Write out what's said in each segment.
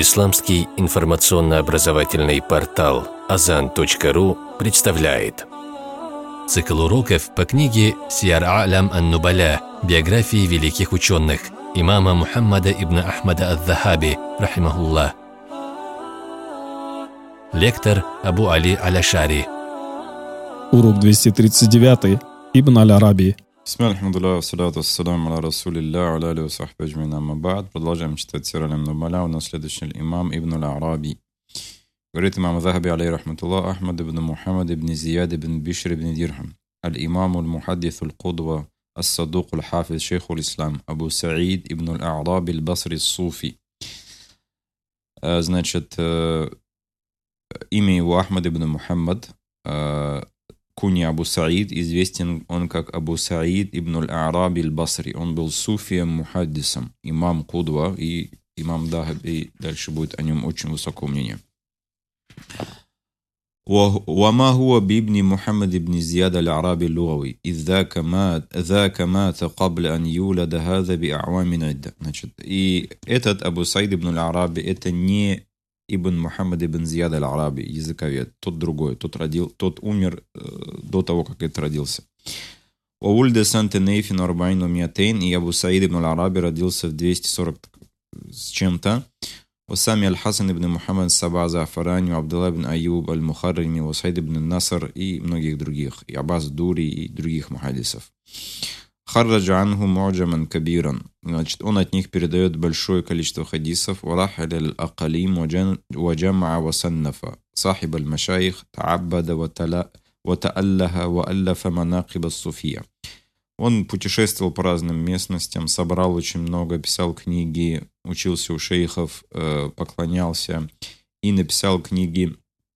Исламский информационно-образовательный портал Azan.ru представляет цикл уроков по книге «Сиар А'лям ан-Нубаля. Биографии великих ученых» имама Мухаммада ибн Ахмада ад-Дахаби, рахимахуллах. Лектор Абу Али Аль-Ашари. Урок 239. Ибн Аль-Араби. Бисмилля, алхамдулилля, вассалату вассаляму аля расулилля, аля алейхи ва сахби аджмаин, амма ба'д. Продолжаем читать Сир Аль-Нубаля. У нас следующий имам Ибн Аль-Араби. Говорит имам Захаби, алейхи рахматуллах, Ахмад ибн Мухаммад ибн Зияд ибн Бишр ибн Дирхам. Аль-имаму аль-мухаддитhu аль-кудва, ас-садук аль-хафиз, шейху аль-ислам, Абу Саид ибн Аль-Араби аль-Басри ас-Суфи. Значит, имя его Ахмад ибн Мухаммад, куни Абу Саид, известен он как Абу Саид ибн Аль-Араби аль-Басри. Он был суфием, мухаддисом, имам Кудва, и имам Дахаби дальше будет о нем очень высокое мнение. وما هو بابن محمد بن زياد الأعرابي اللغوي إذ ذاك مات قبل أن يولد هذا بأعوام عدة. Значит, и этот Абу Саид ибн Аль-Араби это не Ибн Мухаммад ибн Зияд аль-Араби, языковед, тот другой, тот умер до того, как этот родился. وولد سنة 42 و200, и Абу Саид ибн Аль-Араби родился в 240 с чем-то. وسامي الحسن ибн Мухаммад Саба Зафарани, Абдулла ибн Аюб аль-Мухаррими, Саид ибн Наср и многих других, и Аббас Дури и других мухаддисов. Харраджа анху му'джаман кабиран. Значит, он от них передает большое количество хадисов. Варахаля аль-акалим ваджамаа васаннафа. Сахиб аль-машайх та'аббада вата'аллаха ва'аллафа манакиб ас-суфия. Он путешествовал по разным местностям, собрал очень много, писал книги, учился у шейхов, поклонялся и написал книги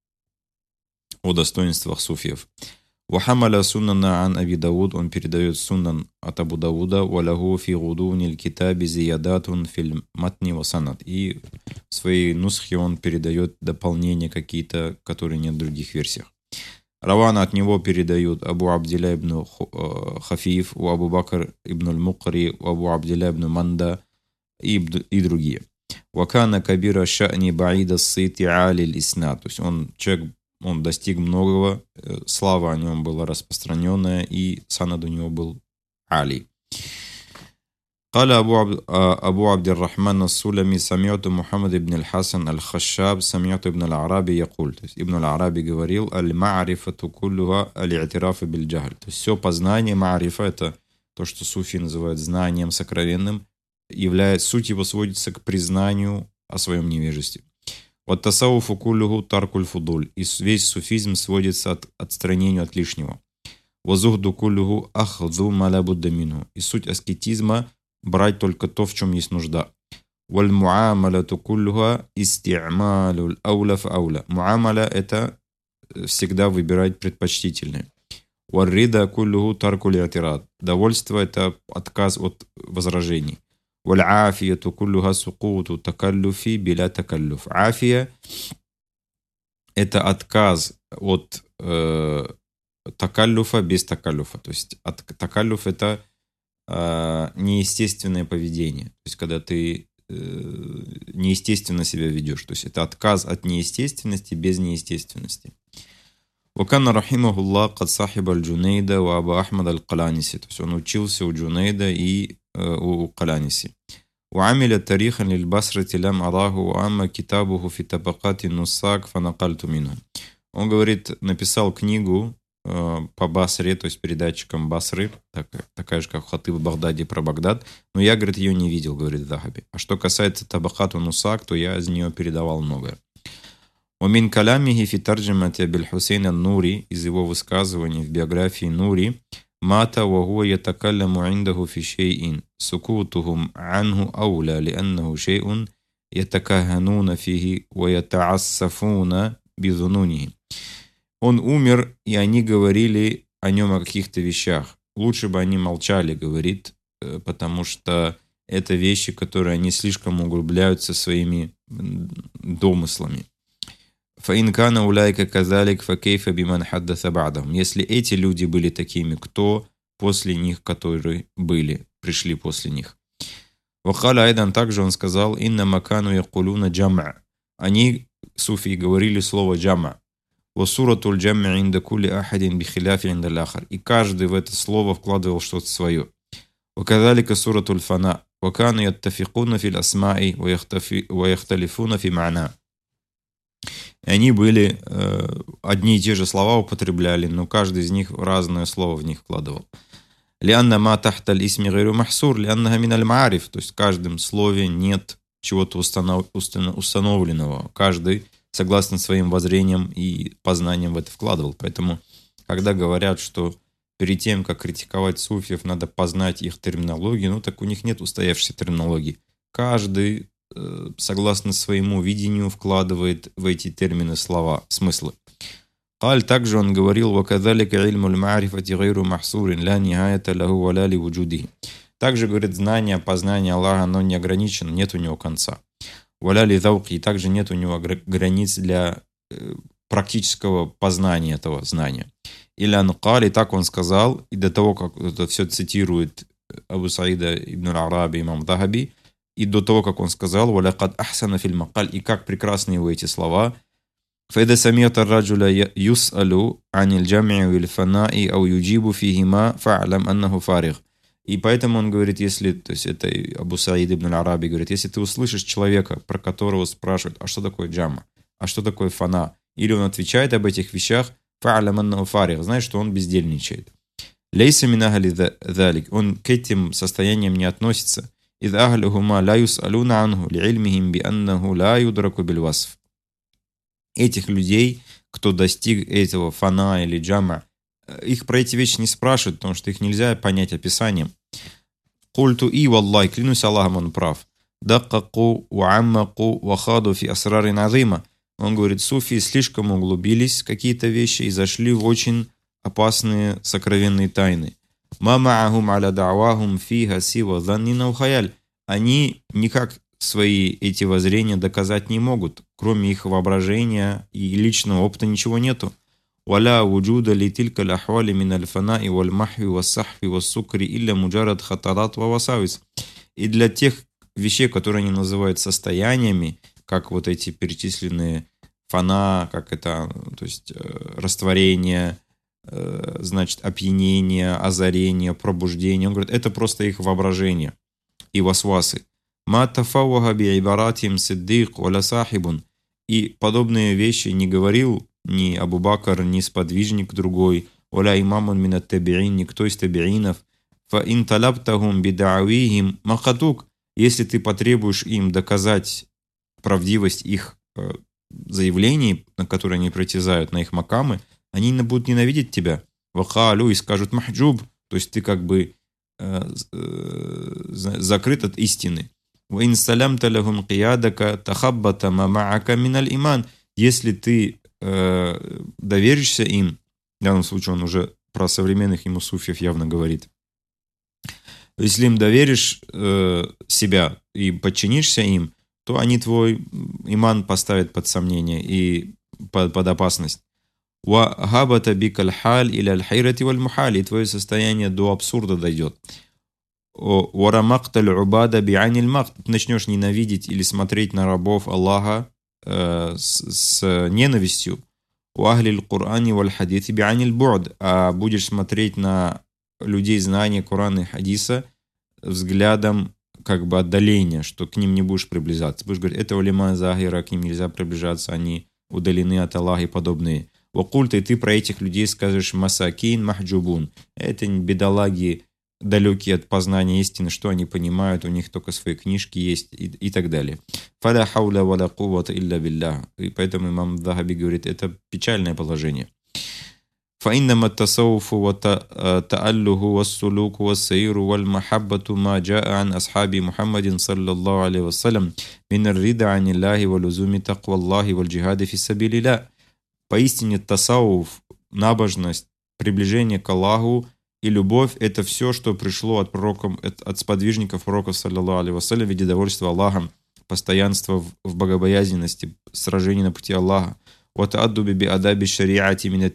о достоинствах суфиев. Вахамаля суннана ан Аби Дауд, он передает суннан от Абу Дауда, валаху фи гудуни китаби зиядатун фильм матни васанат. И в своей нусхе он передает дополнения какие-то, которые нет в других версиях. Равана от него передают Абу Абдилля ибн Хафиф, у Абу Бакр ибн аль-Мукри, у Абу Абдилля ибн Манда и другие. Вакана кабира ша'ни баида сити али лиснат. То есть он достиг многого, слава о нем была распространенная, и санад у него был али. قال أبو عبد الرحمن السلمي سمعت محمد بن الحسن الخشاب سمعت ابن العربي يقول. То есть Ибн Аль-Араби говорил: «Аль-ма'рифату куллюха аль-и'тирафу биль-джахль». То есть все познание, ма'рифа, это то, что суфи называют знанием сокровенным, суть его сводится к признанию о своем невежестве. Вот тасауфу куллюху таркуль фудуль. И весь суфизм сводится к отстранению от лишнего. Вазухду куллюху ахду малабудда минху. И суть аскетизма — брать только то, в чем есть нужда. Валь муамалату куллюха исти'малюл ауля фа ауля. Муамаля — это всегда выбирать предпочтительное. Валь рида куллюху таркуль и'тирад. Довольство — это отказ от возражений. Валь афияту куллюха сукуту такаллюфи биля такаллюф. Афия — это отказ от такаллюфа без такаллюфа. То есть такаллюф — это неестественное поведение. То есть когда ты неестественно себя ведешь. То есть это отказ от неестественности без неестественности. وكان رحمه الله قد صاحب الجنيد وأبا أحمد القلانسي. То есть он учился у Джунейда и у Каланиси. وعمل تاريخا للبصرة لم أراه وأما كتابه في طبقات النساك فنقلت منه. Он говорит, написал книгу по Басре, то есть передатчикам Басры, такая же, как в Хатыб в Багдаде про Багдад, но я, говорит, ее не видел, говорит Захаби. А что касается Табакат Нусак, то я из нее передавал многое. ومن كلامه في ترجمة أبي الحسين النوري, из его высказываний в биографии Нури, مات وهو يتكلم عنده في شيء سكوتهم عنه أولى لأنه شيء يتكهنون فيه ويتعسفون بظنونه. Он умер, и они говорили о нем о каких-то вещах. Лучше бы они молчали, говорит, потому что это вещи, которые они слишком углубляются своими домыслами. فَإِنْ كَانَ أُولَٰئِكَ كَذَلِكَ فَكَيْفَ بِمَنْ حَدَّثَ بَعْدَهُمْ. Если эти люди были такими, кто после них, которые пришли после них? Вахаля айдан, также он сказал, инна макану якулуна джама. Они, суфии, говорили слово джама. Васуратуль джамми инда кули ахадин бихиляфи инда ляхар. И каждый в это слово вкладывал что-то свое. Вакадалика суратуль фана. Вакану яттафикуна фил асмаи ваяхталифуна фи ма'на. Они были, одни и те же слова употребляли, но каждый из них разное слово в них вкладывал. Лианна ма тахталь исми гайру махсур, лианна миналь маариф. То есть в каждом слове нет чего-то установленного. Каждый, согласно своим воззрениям и познаниям, в это вкладывал. Поэтому, когда говорят, что перед тем, как критиковать суфиев, надо познать их терминологию, ну так у них нет устоявшейся терминологии. Каждый, согласно своему видению, вкладывает в эти термины слова, смыслы. Каль, также он говорил, «Вакадалика ильмуль маарифати гайру махсурин, ля нихаята лаху валя ли вуджуди». Также, говорит, знание, познание Аллаха, оно не ограничено, нет у него конца. «Валя ли зауки», и также нет у него границ для практического познания этого знания. Илян Каль, и так он сказал, и до того, как это все цитирует Абу Саида ибн аль-Араби, имам Захаби, и до того, как он сказал, «Валякад ахсана филь макаль», и как прекрасны его эти слова, «Файда самията раджуля юс'алу анил джами'у вил фанаи ау юджибу фихима фа'алам аннаху фариг». И поэтому он говорит, если, то есть это Абу Саид ибн аль-Араби говорит, если ты услышишь человека, про которого спрашивают, а что такое джама, а что такое фана, или он отвечает об этих вещах, фа'алам аннаху фариг, знаешь, что он бездельничает. Лейса мин ахли залик, он к этим состояниям не относится. إذ أهلهما لا يسألون عنه لعلمهم بأنه لا يدرك بالوصف. Этих людей, кто достиг этого фана или джама, их про эти вещи не спрашивают, потому что их нельзя понять описанием. Культу и валлай, клянусь Аллахом, он прав. Даккаку уаммаку вахаду фи асрарин азима. Он говорит, суфии слишком углубились в какие-то вещи и зашли в очень опасные сокровенные тайны. Мамаахум аля да'вахум фиха сива заннина ухаяль. Они никак свои эти воззрения доказать не могут, кроме их воображения и личного опыта ничего нету. Валя вуджуда ли тилька лахвали мин аль-фанаи валь махви вассахви вассукри илля муджарад хатарат ва васавис. И для тех вещей, которые они называют состояниями, как вот эти перечисленные фана, как это, то есть растворение, значит, опьянение, озарение, пробуждение. Он говорит, это просто их воображение и васвасы. «Ма тафавваха би'ибаратим сиддик валя сахибун». И подобные вещи не говорил ни Абу Бакр, ни сподвижник другой, валя имамун мин ат-таби'ин, никто из таби'инов. «Фа ин талабтахум бида'авихим махатук». Если ты потребуешь им доказать правдивость их заявлений, на которые они притязают, на их макамы, они будут ненавидеть тебя. Вахалю, и скажут махджуб, то есть ты как бы закрыт от истины. Если ты доверишься им, в данном случае он уже про современных ему суфиев явно говорит, если им доверишь себя и подчинишься им, то они твой иман поставят под сомнение и под опасность. И твое состояние до абсурда дойдет. Ты начнешь ненавидеть или смотреть на рабов Аллаха с ненавистью. А будешь смотреть на людей знания Корана и Хадиса взглядом как бы отдаления, что к ним не будешь приближаться. Будешь говорить, это улема захира, к ним нельзя приближаться, они удалены от Аллаха и подобные. Вакульта, и ты про этих людей скажешь масакин махджубун. Это бедолаги, далекие от познания истины, что они понимают, у них только свои книжки есть и так далее. Фаля хауля валя куввата илля биллях. И поэтому имам Захаби говорит, это печальное положение. فإنما التصوف والتأله والسلوك والسير والمحبة ما جاء عن أصحاب محمد صلى الله عليه وسلم من الرضا عن الله ولزوم تقوى الله والجهاد في سبيل الله. Поистине тасауф, набожность, приближение к Аллаху и любовь – это все, что пришло от пророков, от сподвижников пророков, саллаллаху алейхи вассалям, в виде довольства Аллахом, постоянства в богобоязненности, сражений на пути Аллаха.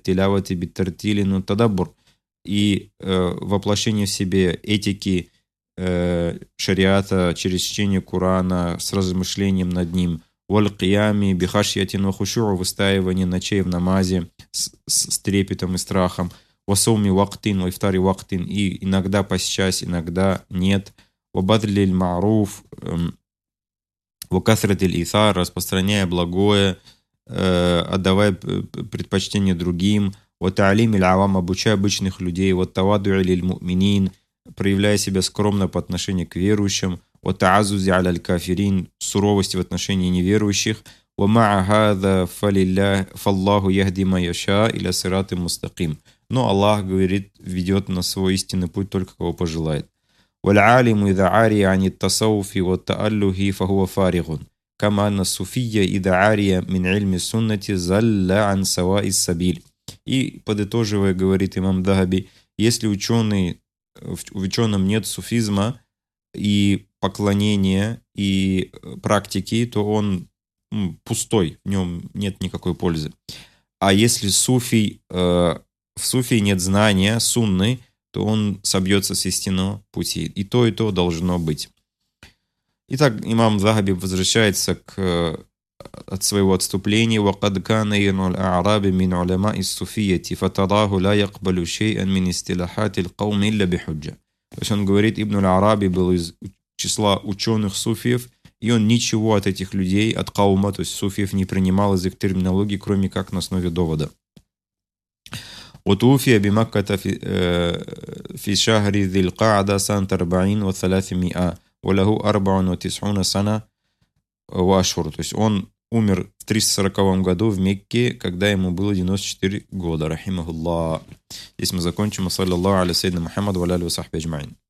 И воплощение в себе этики шариата, через чтение Корана, с размышлением над ним. Валь-киями, бихашьятин ва хушу'у, выстаивание ночей в намазе с трепетом и страхом. Васауми вактин, ваифтари вактин, и иногда посчас, иногда нет. Вабадлиль ма'руф, вакасратиль исар, распространяя благое, отдавая предпочтение другим. Вата'алимиль авам, обучая обычных людей. Ваттаваду'илиль му'минин, проявляя себя скромно по отношению к верующим. وَتَعَزُّزِ عَلَى الْكَافِرِينَ, суровости в отношении неверующих. وَمَعَ هَذَا فَاللَّهُ يَهْدِي مَن يَشَاءُ إِلَى صِرَاطٍ مُسْتَقِيمٍ. Но Аллах, говорит, ведет на свой истинный путь только кого пожелает. وَالْعَالِمُ إِذَا عَارِيَ عَنِ التَّصَوُّفِ وَالتَّأَلُّهِ فَهُوَ فَارِغٌ كَمَا أَنَّ الصُّوفِيَّ إِذَا عَارِيَ مِنْ عِلْمِ السُّنَّةِ زَلَّ عَنْ سَوَاءِ السَّبِيلِ. И, подытоживая, говорит имам Дахаби, если в ученом нет суфизма и поклонения, и практики, то он пустой, в нем нет никакой пользы. А если в суфии нет знания, сунны, то он собьется с истинного пути. И то должно быть. Итак, имам Захаби возвращается от своего отступления. وَقَدْ كَانَ يَنُ الْأَعْرَابِ مِنْ عُلَمَاءِ الصُّوفِيَّةِ فَتَرَاهُ لَا يَقْبَلُ شَيْئًا مِنْ إِسْتِلَاحَاتِ الْقَوْمِ إِلَّا بِحُجَّةٍ. То есть он говорит, Ибн аль-Араби был из числа ученых суфиев, и он ничего от этих людей, от каума, то есть суфиев, не принимал из их терминологии, кроме как на основе довода. وتوفي بمكة في شهر ذي القعدة سنة 40 و300 وله 94 سنة وأشهر. То есть он умер в 340 году в Мекке, когда ему было 94 года. Рахимахуллах. Здесь мы закончим. Саллаллаху аля саййидина Мухаммад ва аля алихи ва сахбихи аджмаин.